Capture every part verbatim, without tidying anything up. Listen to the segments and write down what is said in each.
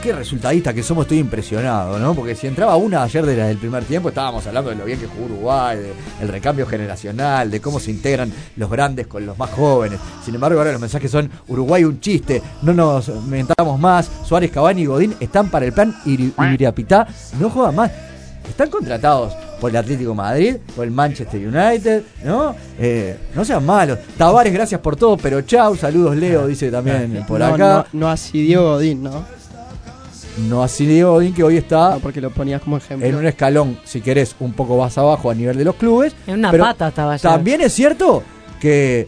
qué resultadista que somos, estoy impresionado, ¿no? Porque si entraba una ayer de la del primer tiempo, estábamos hablando de lo bien que jugó Uruguay, de el recambio generacional, de cómo se integran los grandes con los más jóvenes. Sin embargo, ahora los mensajes son: Uruguay un chiste, no nos mentamos más, Suárez, Cavani y Godín están para el plan Iriapitá, no juegan más. Están contratados por el Atlético de Madrid, por el Manchester United, ¿no? Eh, no sean malos. Tavares, gracias por todo, pero chau, saludos Leo, dice también por no, acá. No, no así Diego Godín, ¿no? No así Diego Godín, que hoy está no, porque lo ponías como ejemplo. En un escalón, si querés, un poco más abajo a nivel de los clubes. En una pero pata estaba ya. También es cierto que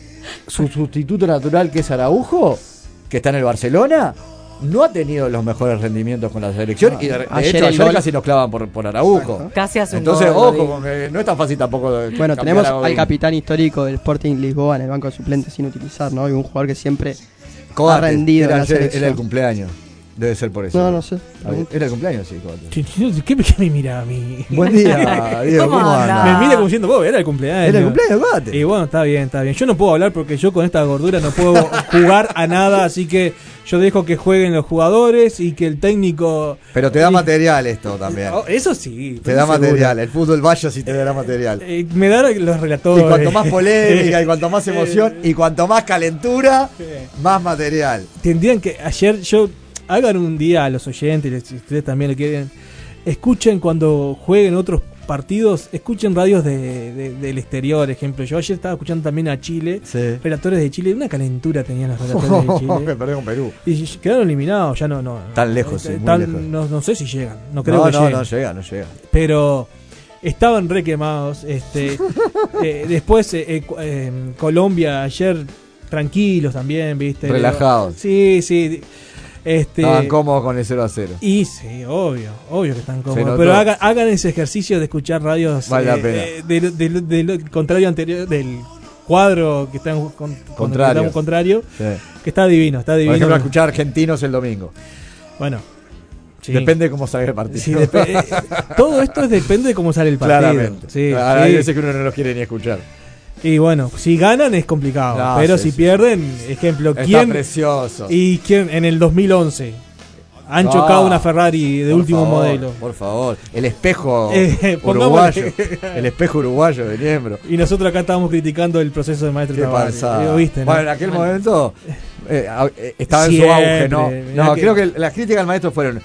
su sustituto natural, que es Araujo, que está en el Barcelona, no ha tenido los mejores rendimientos con la selección, no, y de, de ayer hecho ayer gol... casi nos clavan por, por Araujo. Exacto. Casi hace un Entonces, gol, ojo, con que no es tan fácil tampoco de bueno, tenemos al capitán histórico del Sporting Lisboa en el banco de suplentes sin utilizar, ¿no? Y un jugador que siempre Coates, ha rendido era, en la ayer, selección. era el cumpleaños. Debe ser por eso. No, no sé. Era el cumpleaños, sí, Coates. ¿Qué, qué me mira a mí? Buen día, Diego, ¿cómo, ¿cómo anda? Me mira como diciendo, vos, era el cumpleaños. Era el cumpleaños, Coates. Y bueno, está bien, está bien. Yo no puedo hablar porque yo con esta gordura no puedo jugar a nada, así que yo dejo que jueguen los jugadores y que el técnico... Pero te da y... material esto también. Oh, eso sí. Te da seguro. material. El fútbol vaya si te da material. Eh, me da los relatores. Y cuanto más polémica, y cuanto más emoción, y cuanto más calentura, más material. Tendrían que... Ayer yo... Hagan un día a los oyentes, si ustedes también lo quieren, escuchen cuando jueguen otros partidos, escuchen radios de, de, del exterior, ejemplo. Yo ayer estaba escuchando también a Chile, sí. Relatores de Chile, una calentura tenían los relatores oh, de Chile. Me perdí con Perú. Y quedaron eliminados, ya no... no tan lejos, sí, muy tan, lejos. No, no sé si llegan, no creo no, que no, lleguen. No, no llega, no llega. Pero... Estaban re quemados. Este, eh, después eh, eh, Colombia ayer tranquilos también, ¿viste? Relajados. Sí, sí. Este, Estaban cómodos con el cero a cero. Y sí, obvio, obvio que están cómodos. Pero hagan, hagan ese ejercicio de escuchar radios vale eh, la pena. Eh, del de, de, de, de, contrario anterior, del cuadro que está en con, contrario, que, contrario sí. Que está divino, está divino. Por ejemplo, escuchar argentinos el domingo. Bueno. Sí. Depende de cómo salga el partido. Sí, dep- todo esto es, depende de cómo sale el partido. Claramente. Sí, hay sí. veces que uno no los quiere ni escuchar. Y bueno, si ganan es complicado, no, pero sí, si sí. pierden, ejemplo, Está ¿quién? Precioso. ¿Y quién en el dos mil once han no, chocado una Ferrari de último favor, modelo? Por favor, el espejo eh, uruguayo, el espejo uruguayo de Niembro. Y nosotros acá estábamos criticando el proceso de Maestro Tavares. ¿Viste, no? Bueno, en aquel bueno. momento eh, eh, estaba Siempre, en su auge, ¿no? No, que... creo que las críticas al maestro fueron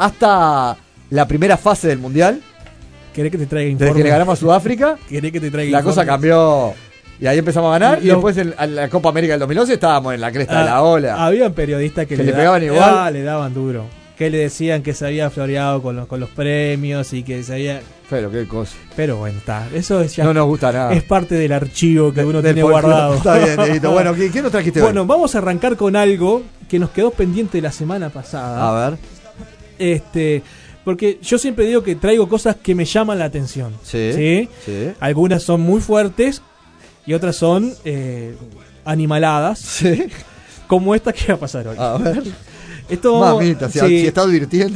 hasta la primera fase del mundial. ¿Querés que te traiga informe? Desde que le ganamos a Sudáfrica. ¿Querés que te traiga La informe? cosa cambió. Y ahí empezamos a ganar. Lo... Y después en, en la Copa América del dos mil once estábamos en la cresta ah, de la ola. Habían periodistas que, que le, le pegaban da... igual. Ah, le daban duro. Que le decían que se había floreado con los, con los premios y que se había... Pero qué cosa. Pero bueno, está. Eso es ya no nos gusta nada. Es parte del archivo que de, uno tiene guardado. Está bien, Edito. Bueno, ¿qué, ¿qué nos trajiste Bueno, hoy? vamos a arrancar con algo que nos quedó pendiente la semana pasada. A ver. Este... Porque yo siempre digo que traigo cosas que me llaman la atención. Sí. ¿sí? sí. Algunas son muy fuertes y otras son eh, animaladas. Sí. Como esta que va a pasar hoy. A ver. Esto, Mamita, sí. si está advirtiendo.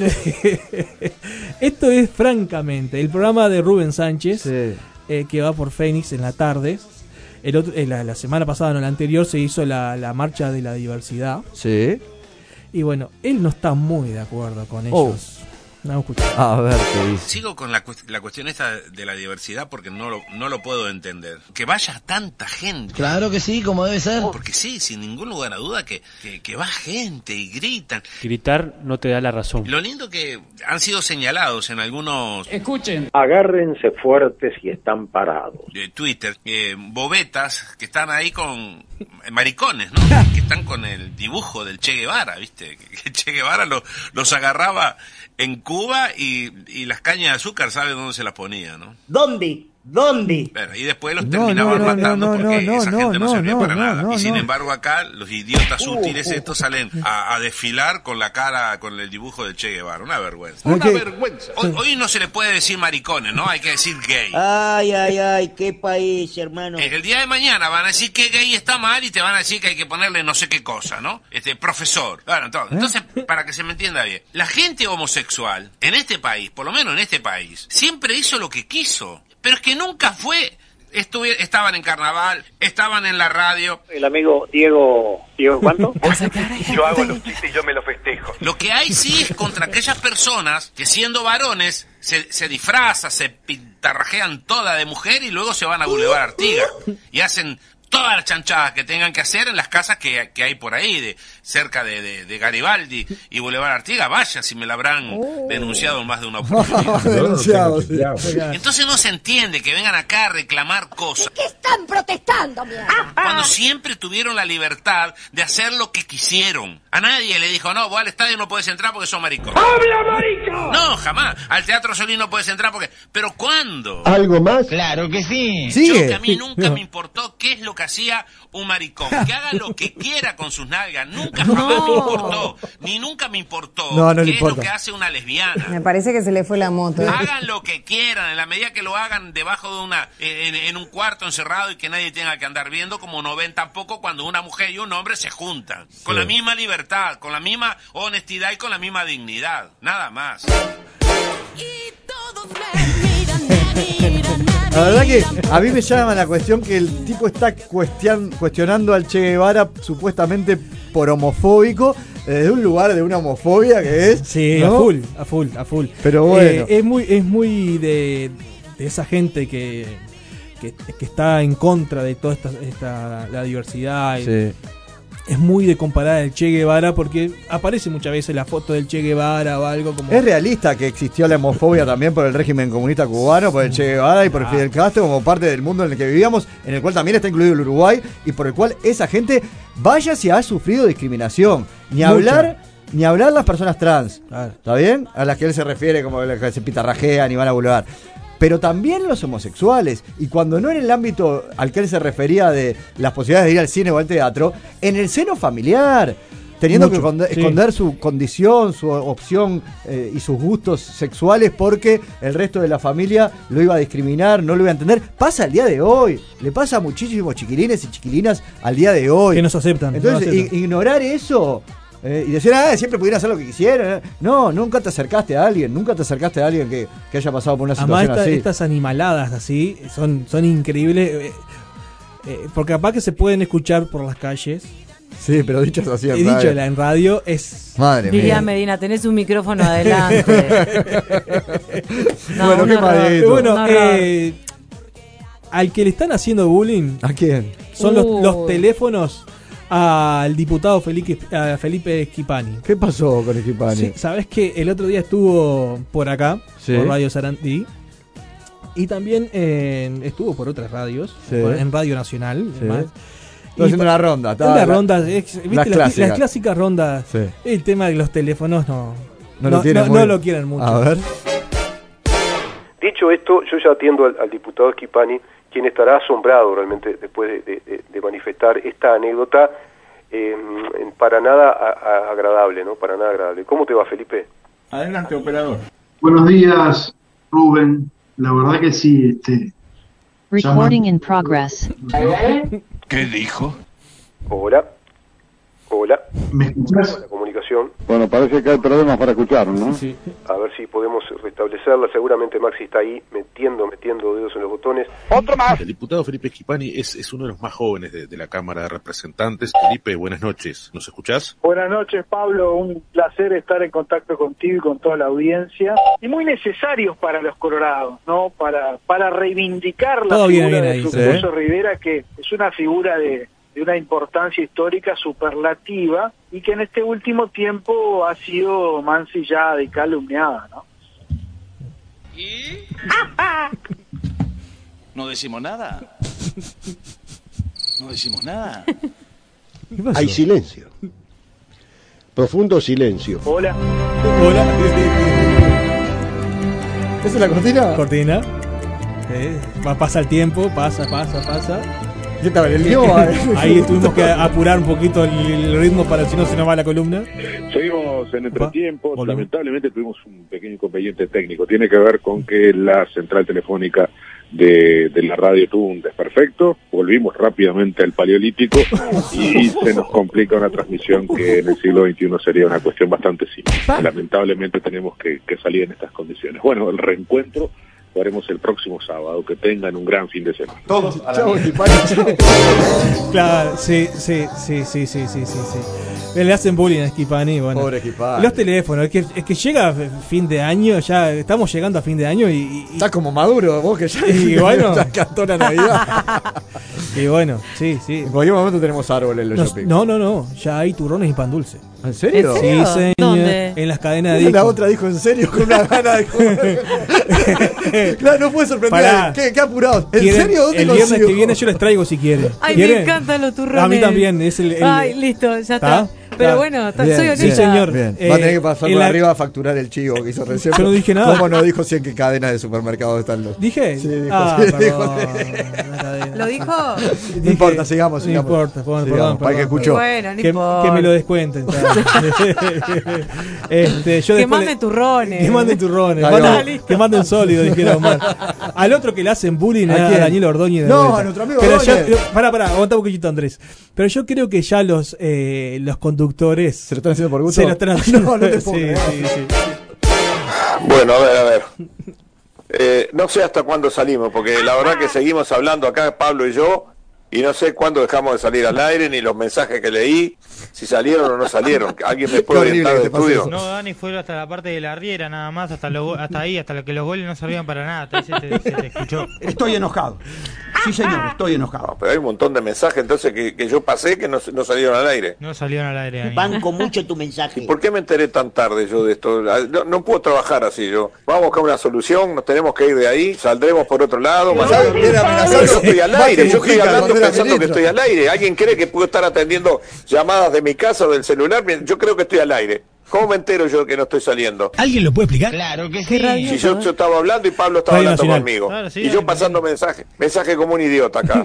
Esto es francamente el programa de Rubén Sánchez, sí. eh, que va por Fénix en la tarde. El otro, eh, la, la semana pasada, no la anterior, se hizo la, la marcha de la diversidad. Sí. Y bueno, él no está muy de acuerdo con oh. ellos. No, a ver qué dice. Sigo con la, cuest- la cuestión esta de la diversidad porque no lo, no lo puedo entender. Que vaya tanta gente. Claro que sí, como debe ser. Porque sí, sin ningún lugar a duda que, que, que va gente y gritan. Gritar no te da la razón. Lo lindo que han sido señalados en algunos... Escuchen. Agárrense fuertes y están parados. De Twitter, eh, bobetas que están ahí con... maricones, ¿no? Que están con el dibujo del Che Guevara, ¿viste? Que Che Guevara lo, los agarraba en Cuba y, y las cañas de azúcar, ¿sabe dónde se las ponía, no? ¿Dónde? ¿Dónde? Bueno, y después los no, terminaban no, no, matando no, porque no, esa no, gente no, no, servía no, para no, nada. no, y sin no. embargo acá los idiotas Uh, útiles uh, estos salen a, a desfilar con la cara, con el dibujo del Che Guevara. Una vergüenza. Una ¿Qué? vergüenza. Hoy, hoy no se le puede decir maricones, ¿no? Hay que decir gay. Ay, ay, ay, qué país, hermano. El día de mañana van a decir que gay está mal y te van a decir que hay que ponerle no sé qué cosa, ¿no? Este, profesor. Bueno, entonces, entonces, para que se me entienda bien, la gente homosexual en este país, por lo menos en este país, siempre hizo lo que quiso, pero es que nunca fue estuve, estaban en carnaval, estaban en la radio. El amigo Diego, ¿Diego cuánto? Yo hago los chistes y yo me los festejo. Lo que hay sí es contra aquellas personas que siendo varones se, se disfrazan, se pintarrajean toda de mujer y luego se van a Boulevard Artigas y hacen todas las chanchadas que tengan que hacer en las casas que, que hay por ahí, de cerca de, de, de Garibaldi y Boulevard Artigas. Vaya, si me la habrán oh. denunciado en más de una oportunidad. Denunciado, sí. Entonces no se entiende que vengan acá a reclamar cosas. ¿Qué están protestando, mierda? Cuando siempre tuvieron la libertad de hacer lo que quisieron. A nadie le dijo, no, vos al estadio no puedes entrar porque sos maricón. ¡Habla, marico! No, jamás. Al Teatro Solís no puedes entrar porque... ¿Pero cuándo? ¿Algo más? Claro que sí. Yo que a mí nunca me importó qué es lo que hacía un maricón. Que haga lo que quiera con sus nalgas. Nunca jamás no. me importó. Ni nunca me importó no, no qué es importa. Lo que hace una lesbiana. Me parece que se le fue la moto. ¿eh? Hagan lo que quieran, en la medida que lo hagan debajo de una... En, en un cuarto encerrado y que nadie tenga que andar viendo, como no ven tampoco cuando una mujer y un hombre se juntan. Sí. Con la misma libertad, con la misma honestidad y con la misma dignidad. Nada más. Y todos me miran, me miran, me La verdad que a mí me llama la cuestión que el tipo está cuestion, cuestionando al Che Guevara supuestamente por homofóbico, desde un lugar de una homofobia que es... Sí, ¿no? a full, a full, a full. Pero bueno. Eh, es muy, es muy de, de esa gente que, que, que está en contra de toda esta, esta la diversidad. Y, sí. Es muy de comparar al Che Guevara porque aparece muchas veces la foto del Che Guevara o algo como... Es realista que existió la homofobia también por el régimen comunista cubano, por el Che Guevara y por ah. Fidel Castro como parte del mundo en el que vivíamos, en el cual también está incluido el Uruguay y por el cual esa gente, vaya si ha sufrido discriminación. Ni Mucha. hablar... Ni hablar las personas trans, claro. ¿Está bien? A las que él se refiere como las que se pitarrajean y van a Boulevard. Pero también los homosexuales, y cuando no en el ámbito al que él se refería de las posibilidades de ir al cine o al teatro, en el seno familiar, teniendo Mucho, que esconder, sí. esconder su condición, su opción eh, y sus gustos sexuales porque el resto de la familia lo iba a discriminar, no lo iba a entender. Pasa al día de hoy, le pasa a muchísimos chiquilines y chiquilinas al día de hoy. Que nos aceptan. Entonces, no aceptan. ignorar eso... Eh, y decir, ah, siempre pudieran hacer lo que quisieran. No, nunca te acercaste a alguien, nunca te acercaste a alguien que, que haya pasado por una Además, situación esta, así. Estas animaladas así son, son increíbles, eh, eh, porque capaz que se pueden escuchar por las calles. Sí, pero dichas así en He radio. dicho en radio es... Madre Diría mía. Medina, tenés un micrófono adelante. No, bueno, qué madito. Bueno, eh, al que le están haciendo bullying... ¿A quién? Son uh. los, los teléfonos al diputado Felipe, a Felipe Schipani. ¿Qué pasó con Schipani? Sí, sabes que el otro día estuvo por acá, sí. por Radio Sarandí, y también en, estuvo por otras radios, sí. por, en Radio Nacional. Sí. Estoy haciendo una ronda. Una la, ronda, es, ¿viste? Las, las, clásicas. las clásicas rondas. Sí. El tema de los teléfonos no, no, no, lo, tienen no, muy... no lo quieren mucho. A ver. Dicho esto, yo ya atiendo al, al diputado Schipani, quien estará asombrado realmente después de, de, de manifestar esta anécdota eh, para nada a, a agradable, ¿no? Para nada agradable. ¿Cómo te va, Felipe? Adelante, operador. Buenos días, Rubén. La verdad que sí, este... Recording in progress. ¿Qué dijo? Hola. Hola. ¿Me escuchas? La comunicación. Bueno, parece que hay problemas para escucharnos, ¿no? Sí. A ver si podemos restablecerla. Seguramente Maxi está ahí metiendo, metiendo dedos en los botones. ¡Otro más! El diputado Felipe Schipani es, es uno de los más jóvenes de, de la Cámara de Representantes. Felipe, buenas noches. ¿Nos escuchás? Buenas noches, Pablo. Un placer estar en contacto contigo y con toda la audiencia. Y muy necesarios para los colorados, ¿no? Para, para reivindicar la Todo figura bien, de ahí, Fructuoso sí. Rivera, que es una figura de... de una importancia histórica superlativa y que en este último tiempo ha sido mancillada y calumniada, ¿no? ¿Y? No decimos nada. No decimos nada. Hay silencio. Profundo silencio. Hola. Hola. ¿Esa es la cortina? Cortina. Eh, va, pasa el tiempo, pasa, pasa, pasa. ¿Qué tal? El lío, ahí tuvimos que apurar un poquito el, el ritmo para si no se nos va la columna. Seguimos en entretiempo. Lamentablemente tuvimos un pequeño inconveniente técnico. Tiene que ver con que la central telefónica de, de la radio tuvo un desperfecto. Volvimos rápidamente al Paleolítico y se nos complica una transmisión que en el siglo veintiuno sería una cuestión bastante simple. Lamentablemente tenemos que, que salir en estas condiciones. Bueno, el reencuentro jugaremos el próximo sábado. Que tengan un gran fin de semana. Todos a la Chau, mierda. Esquipani. Claro, sí, sí, sí, sí, sí, sí, sí, sí. Le hacen bullying a Esquipani, bueno. Pobre Esquipani. Los teléfonos, es que, es que llega fin de año, ya estamos llegando a fin de año y... y Estás como Maduro, vos que ya, Y bueno. ya cantó la Navidad. y bueno, sí, sí. En cualquier momento tenemos árboles en los No, shopping. no, no, no, ya hay turrones y pan dulce. ¿En serio? ¿En serio? Sí, señor. ¿Dónde? En las cadenas de Y la discos. otra dijo en serio con una gana de comer. Claro, no puede sorprender. Pará. ¿Qué, qué apurado? ¿En ¿Quieren? serio? ¿Dónde El viernes consigo? que viene yo les traigo si quieren. Ay, ¿Quieren? me encantan los turrones. A mí también, es el... el- Ay, listo, ya está. ¿Está? Pero Está. bueno, está- Bien, soy bien. honesta. Sí, señor. Bien. Eh, Va a tener que pasar en por la- arriba a facturar el chivo que hizo recién. Yo no dije nada. ¿Cómo no dijo si en qué cadenas de supermercados están los? ¿Dije? Sí, dijo, Ah, sí, perdón. dijo. ¿Lo dijo? No importa, sigamos, No sigamos. importa, bueno, Sigamos, perdón, para el que perdón. escuchó. Bueno, no Que, importa. que me lo descuenten. este, yo Que después manden le- turrones. Que manden turrones. Ahí manden- va. Listo. que manden sólido, dijera Omar. Al otro que le hacen bullying ¿A es a quién? Daniel Ordóñez. de No, vuelta. a nuestro amigo Pero ya, Ordóñez. pará, pará, aguanta un poquito, Andrés. Pero yo creo que ya los, eh, los conductores ¿Se lo están haciendo por gusto? se lo están haciendo. No, no te sí, puedo creer. sí, sí. Bueno, a ver, a ver. Eh, no sé hasta cuándo salimos, porque la verdad que seguimos hablando acá, Pablo y yo, y no sé cuándo dejamos de salir al aire, ni los mensajes que leí, si salieron o no salieron. ¿Alguien me puede Qué horrible orientar que del te pase estudio? eso. No, Dani fue hasta la parte de la riera nada más, hasta, lo- hasta ahí, hasta que los goles no servían para nada. Hasta ahí se te, se te escuchó. Estoy enojado. Sí, señor, estoy enojado. No, pero hay un montón de mensajes entonces que, que yo pasé que no, no salieron al aire. No salieron al aire, Dani. Banco mucho tu mensaje. ¿Por qué me enteré tan tarde yo de esto? No, no puedo trabajar así yo. Vamos a buscar una solución, nos tenemos que ir de ahí, saldremos por otro lado. Pero mañana- viene amenazando. Pero yo estoy al Más aire, que yo estoy Mujica, hablando cuando era pensando que ministro. estoy al aire. ¿Alguien cree que puedo estar atendiendo llamadas de mi casa o del celular? Yo creo que estoy al aire. ¿Cómo me entero yo que no estoy saliendo? ¿Alguien lo puede explicar? Claro que Qué sí. radio. Si yo, yo estaba hablando y Pablo estaba Radio hablando Nacional. conmigo. Claro, sí, y yo Dani, pasando mensaje. Mensaje como un idiota acá.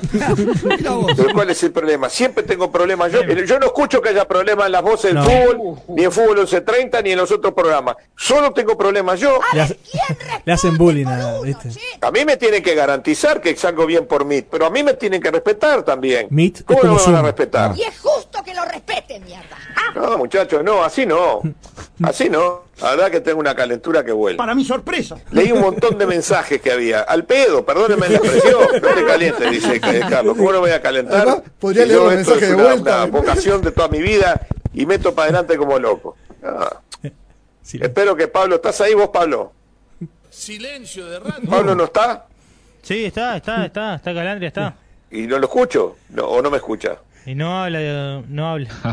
Pero ¿cuál es el problema? Siempre tengo problemas. Yo, yo no escucho que haya problemas en las voces No. del fútbol, ni en Fútbol once treinta, ni en los otros programas. Solo tengo problemas yo. Le, hace- le hacen bullying a, ¿viste? A mí me tienen que garantizar que salgo bien por mí, pero a mí me tienen que respetar también. Meet es ¿Cómo como no me van a Zoom. respetar? Y es justo que lo respeten, mierda. No, muchachos, no, así no. Así no. La verdad que tengo una calentura que vuelve. Para mi sorpresa. Leí un montón de mensajes que había. Al pedo, perdónenme la expresión. No te calientes, dice eh, Carlos. ¿Cómo no me voy a calentar? Además, podría Si leer yo los esto mensajes es de una, vuelta. una vocación de toda mi vida y meto para adelante como loco. Ah. Sí. Espero que Pablo, ¿estás ahí vos, Pablo? Silencio de radio. ¿Pablo no está? Sí, está, está, está, está Calandria, está. ¿Y no lo escucho? No, ¿o no me escucha? Y no habla, eh, no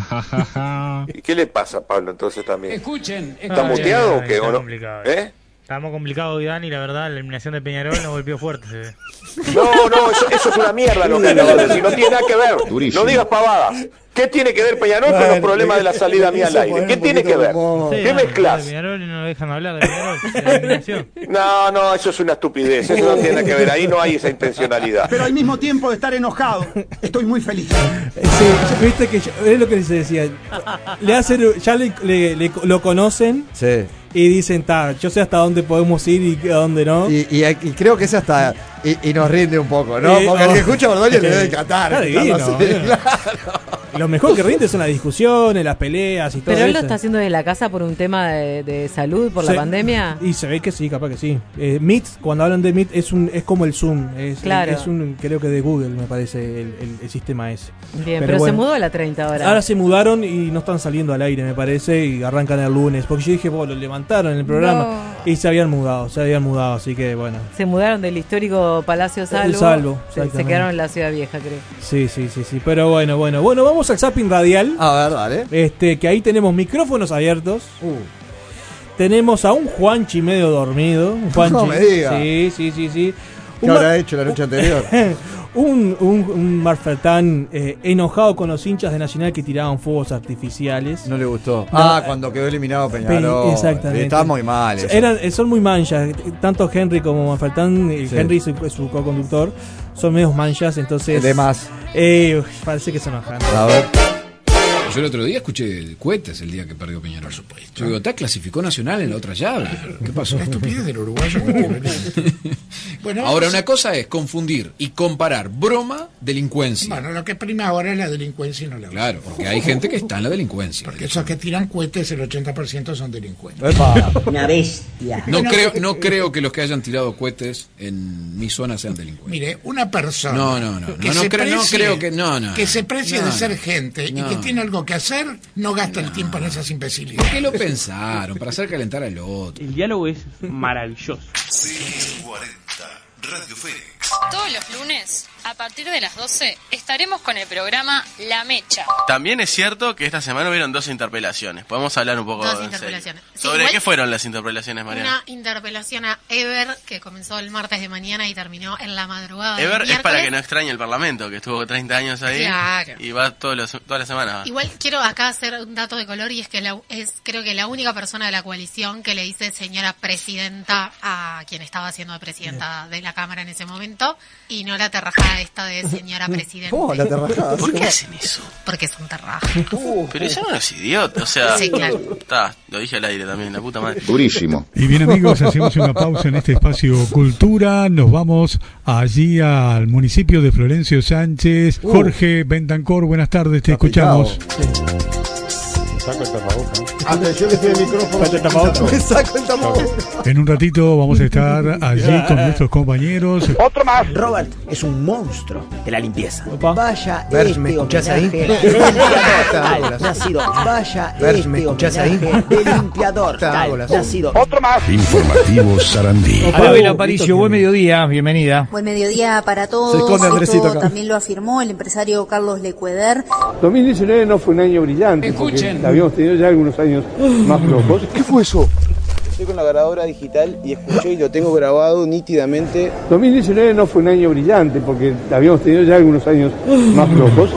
habla. ¿Y qué le pasa a Pablo entonces también? Escuchen. ¿Está muteado o qué? ¿O no? ¿Eh? Estamos complicados hoy, Dani, la verdad, la eliminación de Peñarol nos golpeó fuerte. se ve. No, no, eso, eso es una mierda lo que acabo de decir. No tiene nada que ver. Durísimo. No digas pavadas. ¿Qué tiene que ver Peñarol con los problemas de la salida mía al aire? ¿Qué tiene que ver? Sí, ¿Qué Dani, mezclas? de Peñarol y no dejan hablar de Peñarol, de la eliminación. No, no, eso es una estupidez. Eso no tiene nada que ver. Ahí no hay esa intencionalidad. Pero al mismo tiempo de estar enojado, estoy muy feliz. Sí, viste que ya- es lo que se decía. Le hacen, ya le, le- le- lo conocen Sí. y dicen, ta, yo sé hasta dónde podemos ir y a dónde no. Y, y, y creo que ese hasta. Y, y nos rinde un poco, ¿no? Eh, Porque el oh. que escucha a Ordóñez le debe encantar. Está divino, escucharlo así, divino. claro. Lo mejor que rinde son las discusiones, las peleas y todo Pero él lo eso. está haciendo desde la casa por un tema de, de salud, por Se- la pandemia. Y se ve que sí, capaz que sí. Eh, Meet, cuando hablan de Meet, es un es como el Zoom. Es, Claro. es un, creo que de Google, me parece, el, el- el sistema ese. Bien, pero, se bueno. mudó a la treinta ahora. Ahora se mudaron y no están saliendo al aire, me parece, y arrancan el lunes. Porque yo dije, bueno, lo levantaron en el programa y se habían mudado, se habían mudado, así que bueno. Se mudaron del histórico Palacio Salvo. El Salvo, se, se exactamente. quedaron en la Ciudad Vieja, creo. Sí, sí, sí, sí. Pero bueno, bueno. Bueno, vamos al zapping radial. A ver, dale. Este, que ahí tenemos micrófonos abiertos. Uh. Tenemos a un Juanchi medio dormido. Un Juanchi. No me diga. Sí, sí, sí, sí. ¿Qué Un habrá ma- hecho la noche anterior? un, un, un Marfertán eh, enojado con los hinchas de Nacional que tiraban fuegos artificiales. No le gustó. No, ah, eh, cuando quedó eliminado Peñarol. Pe- exactamente. Está muy mal eso. Eran, eh, son muy manchas. Tanto Henry como Manfredtán, eh, Sí. Henry su, su co-conductor, son medios manchas, entonces. De más. Eh, uf, parece que se enojan. A ver. Yo el otro día escuché cohetes el día que perdió Peñarol. Por supuesto. Yo digo, ¿está clasificó Nacional en la otra llave? ¿Qué pasó? La estupidez del uruguayo. Bueno, ahora, vamos... una cosa es confundir y comparar broma, delincuencia. Bueno, lo que prima ahora es la delincuencia y no la Claro, porque hay gente que está en la delincuencia. Porque esos que tiran cohetes, el ochenta por ciento son delincuentes. Una bestia. No creo, no creo que los que hayan tirado cohetes en mi zona sean delincuentes. Mire, una persona no, no, no, que no, no, se creo, precie, no creo que no, no, que se precie no, de ser no, gente no. y que tiene algo que hacer, no gasta el tiempo en esas imbecilidades. ¿Por qué lo pensaron? Para hacer calentar al otro. El diálogo es maravilloso. C cuarenta, Radio Fénix. Todos los lunes, a partir de las doce, estaremos con el programa La Mecha. También es cierto que esta semana hubieron dos interpelaciones. Podemos hablar un poco Dos en interpelaciones. serio. Sí, ¿Sobre igual- qué fueron las interpelaciones, Mariana? Una interpelación a Ever, que comenzó el martes de mañana y terminó en la madrugada del Ever es miércoles. para que no extrañe el Parlamento, que estuvo treinta años ahí. Claro. Y va todos los, todas las semanas. va. Igual quiero acá hacer un dato de color y es que la- es creo que la única persona de la coalición que le dice señora presidenta a quien estaba haciendo de presidenta de la Cámara en ese momento y no la terrajada esta de señora presidenta. ¿Cómo la terrajada? ¿Por qué hacen eso? Porque son terrajas. Pero son unos idiotas, o sea... Sí, claro. Está, lo dije al aire también, la puta madre. Durísimo. Y bien amigos, hacemos una pausa en este espacio Cultura, nos vamos allí al municipio de Florencio Sánchez. Uh. Jorge Bentancor, buenas tardes, te escuchamos. Saco el tapabocas. Atención, este micrófono. Me saco el tapabocas. En un ratito vamos a estar allí con nuestros compañeros. Otro más. Robert es un monstruo de la limpieza. Vaya Ver, este ¿me escuchás ahí? homenaje de limpiador. Nacido. Vaya Ver, este ¿me escuchás ahí? homenaje de limpiador. Tal, nacido. Otro más. Informativo Sarandí. Adela Aparicio, buen mediodía, bienvenida. Buen mediodía para Se todos. esconde Andresito Esto acá. también lo afirmó el empresario Carlos Lecueder. dos mil diecinueve no fue un año brillante. Escuchen. Porque habíamos tenido ya algunos años más flojos. ¿Qué fue eso? Estoy con la grabadora digital y escuché y lo tengo grabado nítidamente. dos mil diecinueve no fue un año brillante porque habíamos tenido ya algunos años más flojos.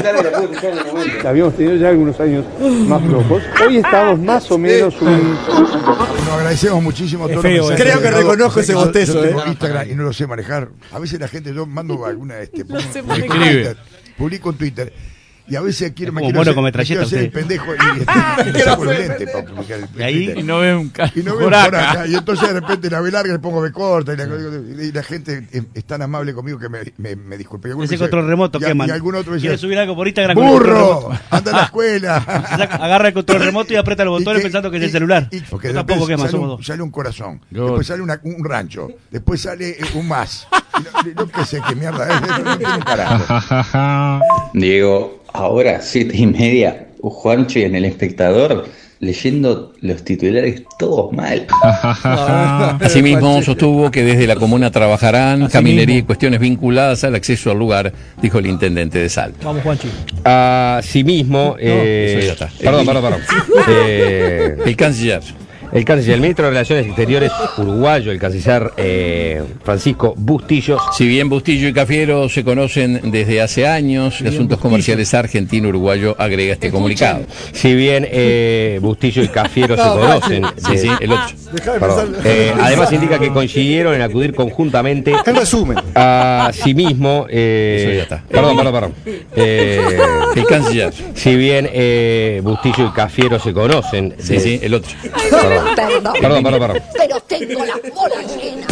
Habíamos tenido ya algunos años más flojos. Hoy estamos más o menos un... Nos agradecemos muchísimo a todos Es feo, los eh. mensajes Creo que dejados. reconozco O sea, ese yo- bostezo, Yo tengo eh. Instagram y no lo sé manejar. A veces la gente, yo mando alguna, este, pongo- sé publico en manejar. Twitter, publico en Twitter. Y a veces quiero, Es me como quiero mono hacer, con me metralleta quiero hacer el usted. pendejo y este, me saco los lentes para publicar el Y ahí Twitter. no ve un ca- Y no veo por por acá. acá. Y entonces de repente la ve larga le pongo B corta y la, y la gente es, es tan amable conmigo que me, me, me disculpe. Y alguno Ese me dice- control remoto, y, ¿qué, man? y algún otro me ¿Quiere dice, subir algo por Instagram con el control ¡burro! remoto? ¡Anda a la escuela! Saca- Agarra el control remoto y aprieta los botones pensando que es el celular. Porque Yo de tampoco, repente ¿qué más? sale, Somos un, dos. sale un corazón, después sale una- un rancho, después sale eh, un más. Y no, no qué sé qué mierda es, eso no tiene un carajo. Diego, ahora siete y media, Juancho y en El Espectador leyendo los titulares todos mal. Asimismo, sostuvo que desde la comuna trabajarán caminería y cuestiones vinculadas al acceso al lugar, dijo el intendente de Salto. Vamos, Juanchi. Asimismo, eh, eso ya está. perdón, perdón, perdón. Eh, El canciller. El canciller, el ministro de Relaciones Exteriores uruguayo, el canciller eh, Francisco Bustillo. Si bien Bustillo y Cafiero se conocen desde hace años, de Asuntos Comerciales argentino-uruguayo agrega este comunicado. Si bien eh, Bustillo y Cafiero se No, conocen. sí, de- sí, el ocho. Perdón. Eh, además indica que coincidieron en acudir conjuntamente. En resumen. Asimismo, eh, Eso ya está. perdón, perdón, perdón. Eh, El canciller. Si bien eh, Bustillo y Cafiero se conocen. Sí, de- sí, el otro. Perdón. Perdón, perdón, perdón. Pero tengo las bolas llenas.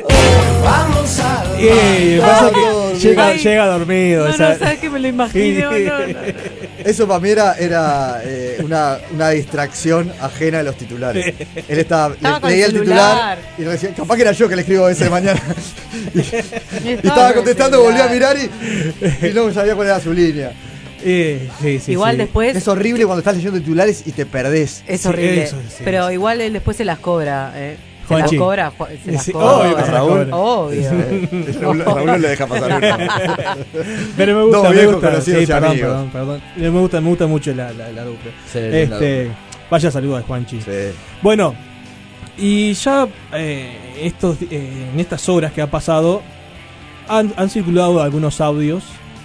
Vamos a Eh, pasa que llega, llega dormido. No, esa- no, ¿sabes que me lo imagino? No, no, no. Eso para mí era, era eh, una, una distracción ajena de los titulares. Él estaba, Estaba le- con leía el el celular. titular y le decía, capaz que era yo que le escribo ese de mañana. y, y Estaba estaba con el contestando, celular. volví a mirar y, y no sabía cuál era su línea. Eh, sí, sí, Igual sí. después- Es horrible cuando estás leyendo titulares y te perdés. Es Sí, horrible. eso, sí, Pero igual él después se las cobra. Eh. Se las Juanchi. cobra. Ju- Se las Sí, cobra. obvio que se las cobra. Obvio. Raúl, Raúl no le deja pasar uno. Pero me gusta, Dos me viejos gusta. conocidos Sí, y perdón, amigos. perdón, perdón. Me gusta, me gusta mucho la, la, la dupla. Sí, este, la dupla. Vaya saludos a Juanchi. Bueno, y ya eh, estos, eh, en estas horas que ha pasado han, han circulado algunos audios,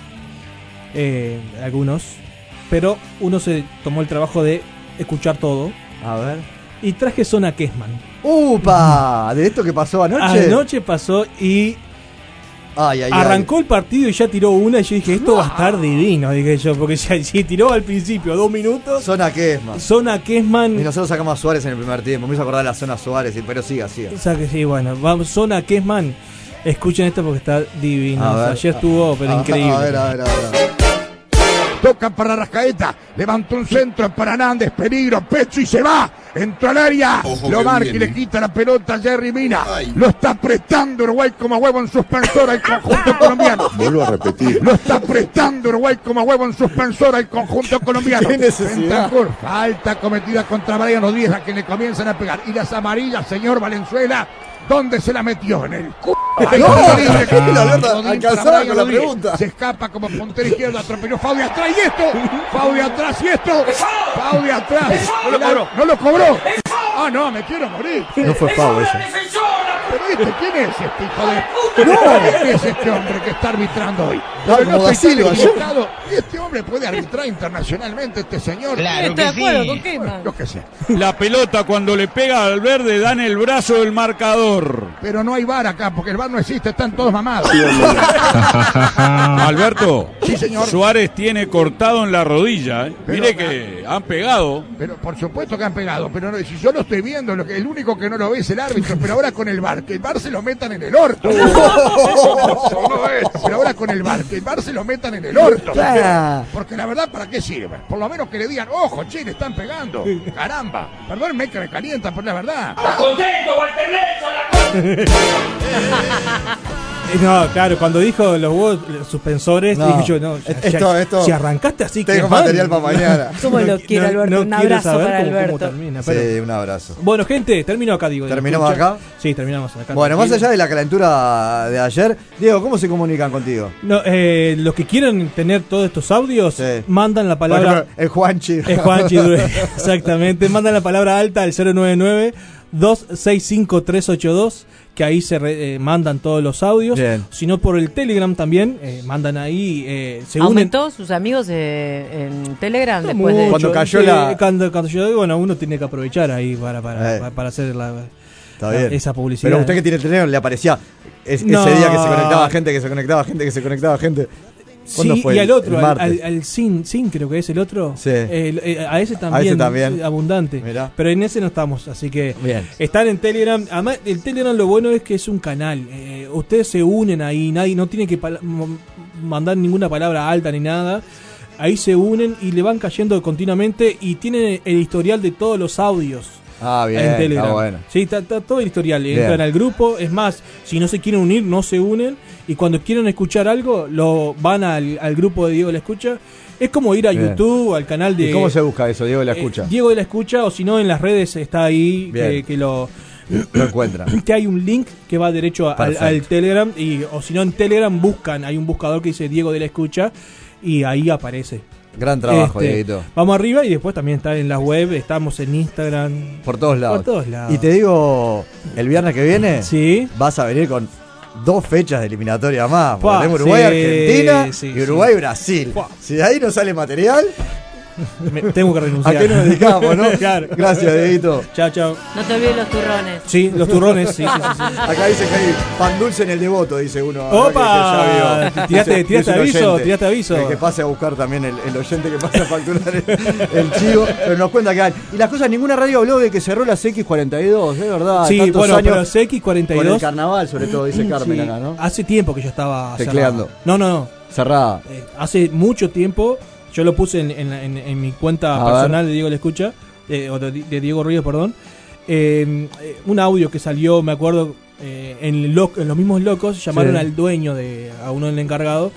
eh, algunos, pero uno se tomó el trabajo de escuchar todo. A ver. Y traje Zona Kessman. ¡Upa! ¿De esto que pasó anoche? Anoche pasó y Ay, ay, Arrancó el partido y ya tiró una y yo dije, esto va a estar divino, dije yo, porque si, si tiró al principio dos minutos. Zona Kessman. Zona Kessman. Y nosotros sacamos a Suárez en el primer tiempo. Me hizo acordar la zona Suárez, pero siga, siga. O sea que sí, bueno, vamos, Zona Kessman. Escuchen esto porque está divino. A O sea, ver. ayer estuvo, pero A- increíble. A ver, a ver, a ver. Toca para Rascaeta, levantó un centro para Hernández, peligro, pecho y se va, entró al área, Ojo lo que marca y viene. le quita la pelota a Jerry Mina, lo está prestando Uruguay como huevo en suspensor al conjunto colombiano. Vuelvo a repetir. Lo está prestando Uruguay como huevo en suspensor al conjunto colombiano. ¿Qué necesidad? Bentancur, falta cometida contra Brian Rodríguez a quien le comienzan a pegar. Y las amarillas, señor Valenzuela, ¿dónde se la metió? En el c***. Ahí No, está libre, que tranquilo, tira Alberto, Godín alcanzaba para Brian con la Rodríguez. pregunta. Se escapa como puntero izquierdo, atropelló Faudi atrás y esto. Faudi atrás y esto. Faudi atrás. No lo cobró. No lo cobró. Ah, no, me quiero morir. No fue Pau eso. Pero este, ¿quién es este hijo de...? No, ¿quién es este hombre que está arbitrando hoy? Ah, Pero como no estoy Dasilva, tan yo. equivocado. Y este hombre puede arbitrar internacionalmente, este señor. Claro Estoy de que acuerdo sí. con Kessman. Yo qué sé. La pelota cuando le pega al verde da en el brazo del marcador. Pero no hay V A R acá, porque el V A R no existe, están todos mamados. Alberto, Sí, señor. Suárez tiene cortado en la rodilla. ¿eh? Pero- Mire que han pegado. Pero por supuesto que han pegado, pero no, si yo lo estoy viendo, lo que, el único que no lo ve es el árbitro, pero ahora con el V A R, que el V A R se lo metan en el orto. Eso no es, pero ahora con el V A R, que el V A R se lo metan en el orto. Ah. Porque la verdad, ¿para qué sirve? Por lo menos que le digan, ojo, che, le están pegando. Caramba, perdónenme que me calientan, pero la verdad. Eh, No, claro, cuando dijo los huevos los suspensores, No. dije yo, no, ya- Esto- ya- esto- si arrancaste así, Tengo Kessman, material para mañana. ¿Cómo lo quiere, Alberto? Un quiero abrazo saber para cómo- cómo Alberto. termina, pero- Sí, un abrazo. Bueno, gente, terminó acá, digo. ¿Terminamos ¿Escucha? acá? Sí, terminamos acá. Bueno, más tranquilo. allá de la calentura de ayer, Diego, ¿cómo se comunican contigo? No, eh, los que quieran tener todos estos audios, Sí. mandan la Por palabra. ejemplo, el Juanchi. Es Juanchi Dure, exactamente. Mandan la palabra alta al cero nueve nueve, dos seis cinco, tres ocho dos, que ahí se re- eh, mandan todos los audios. Bien. Si no, por el Telegram también, eh, mandan ahí, eh, se unen. ¿Aumentó sus amigos eh, en Telegram No después de... mucho, Cuando cayó sí, la- Cuando, cuando yo, bueno, uno tiene que aprovechar ahí para, para, Eh. para, para hacer la, Está la- bien. esa publicidad. Pero usted que tiene el teléfono le aparecía es- No. ese día que se conectaba gente, que se conectaba gente, que se conectaba gente. ¿Cuándo Sí, fue? y El- al otro, el al, martes. al, al Sin, Sin creo que es el otro. Sí. El- eh, a ese también. ese también. sí, abundante. Mirá. Pero en ese no estamos, así que Bien. están en Telegram. Además, el Telegram lo bueno es que es un canal. Eh, ustedes se unen ahí, nadie no tiene que pala- m- mandar ninguna palabra alta ni nada. Ahí se unen y le van cayendo continuamente y tienen el historial de todos los audios. Ah, bien, En Telegram. está bueno. Sí, está, está todo el historial. Bien. Entran al grupo. Es más, si no se quieren unir, no se unen. Y cuando quieren escuchar algo, lo van al, al grupo de Diego La Escucha. Es como ir a Bien. YouTube, al canal de. ¿Y cómo se busca eso? Diego la eh, escucha. Diego de La Escucha, o si no, en las redes está ahí. Bien. Que, que lo. Lo encuentra. Que hay un link que va derecho a- al, Perfecto. al Telegram. Y, o si no, en Telegram buscan. Hay un buscador que dice Diego de La Escucha. Y ahí aparece. Gran trabajo, Este, Dieguito. Vamos arriba y después también está en las web. Estamos en Instagram. Por todos lados. Por todos lados. Y te digo, el viernes que viene Sí. vas a venir con dos fechas de eliminatoria más. porque Fua, tenemos Uruguay, sí, Argentina sí, y sí. Uruguay, Brasil. Fua. Si de ahí no sale material, Me- tengo que renunciar. ¿a qué nos dedicamos, no? Claro. Gracias, Dieguito. Chao, chao. No te olvides los turrones. Sí, los turrones, sí, sí, sí. sí. Acá dice que hay pan dulce en el devoto, dice uno. acá ¡Opa! que- que ya vio. Tiraste- Dice- tiraste dice un aviso, oyente tiraste aviso. Que, que pase a buscar también el, el oyente que pasa a facturar el, el chivo. Pero nos cuenta que hay. Y las cosas, ninguna radio habló de que cerró las X cuarenta y dos, es verdad. Sí, tantos bueno, años pero C X cuarenta y dos. con el carnaval, sobre todo, dice Carmen Sí, acá, ¿no? hace tiempo que yo estaba Tecleando. cerrado. No, no, no. Cerrada. Eh, hace mucho tiempo. Yo lo puse en, en, en- en mi cuenta A personal de Diego La Escucha. eh, o de, de Diego Ríos, perdón. Eh, eh, un audio que salió, me acuerdo, eh, en, lo- en los mismos locos. Llamaron Sí. al dueño, de a uno del encargado.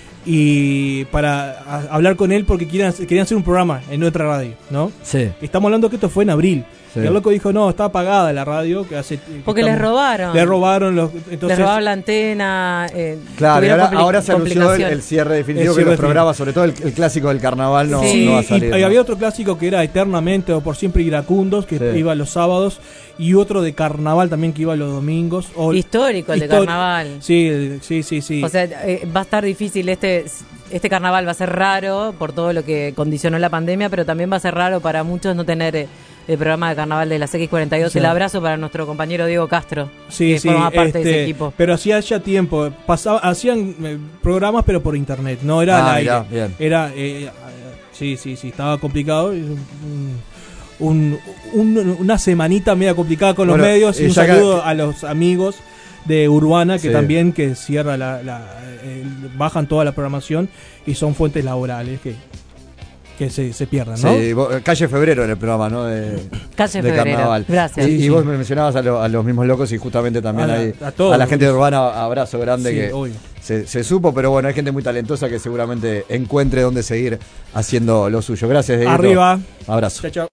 Y para a- hablar con él porque querían, querían hacer un programa en nuestra radio, ¿no? Sí. Estamos hablando que esto fue en abril. Sí. Y el loco dijo, no, está apagada la radio. Que hace, que Porque estamos- les robaron. Le robaron los... Entonces, Les robaron la antena. Eh, Claro, y tuvieron ahora, compli- ahora se anunció el, complicación. el cierre definitivo El que cierre los programas, sobre todo el, el clásico del carnaval, no, Sí. no va a y, salir. y ¿no? había otro clásico que era Eternamente o Por Siempre Iracundos, que Sí. iba los sábados. Y otro de carnaval también que iba los domingos. O, Histórico el de Histori- carnaval. Sí, el- sí, sí, sí. O sea, eh, va a estar difícil este este carnaval, va a ser raro por todo lo que condicionó la pandemia, pero también va a ser raro para muchos no tener eh, el programa de carnaval de las X cuarenta y dos. Sí. El abrazo para nuestro compañero Diego Castro, Sí, que sí, forma parte de ese este, equipo. pero hacía ya tiempo, pasaba, hacían eh, programas pero por internet, no era Ah, al aire, mirá, bien. era, eh, eh, sí, sí, sí, estaba complicado, y un, un- un- una semanita media complicada con los Bueno, medios, y eh, un ya que- saludo a los amigos de Urbana que Sí. también que cierra la, la- el- bajan toda la programación y son fuentes laborales que, que se, se pierden, ¿no? Sí, vos- Calle Febrero en el programa, ¿no? De, Calle de Febrero, carnaval. gracias. Y, Sí, y sí. vos me mencionabas a, lo- a los mismos locos y justamente también A la- ahí, a todos. a la gente de Urbana, abrazo grande Sí, que obvio. se, se supo, pero bueno, hay gente muy talentosa que seguramente encuentre dónde seguir haciendo lo suyo. Gracias, Dieguito. Arriba. Abrazo. Chao, chao.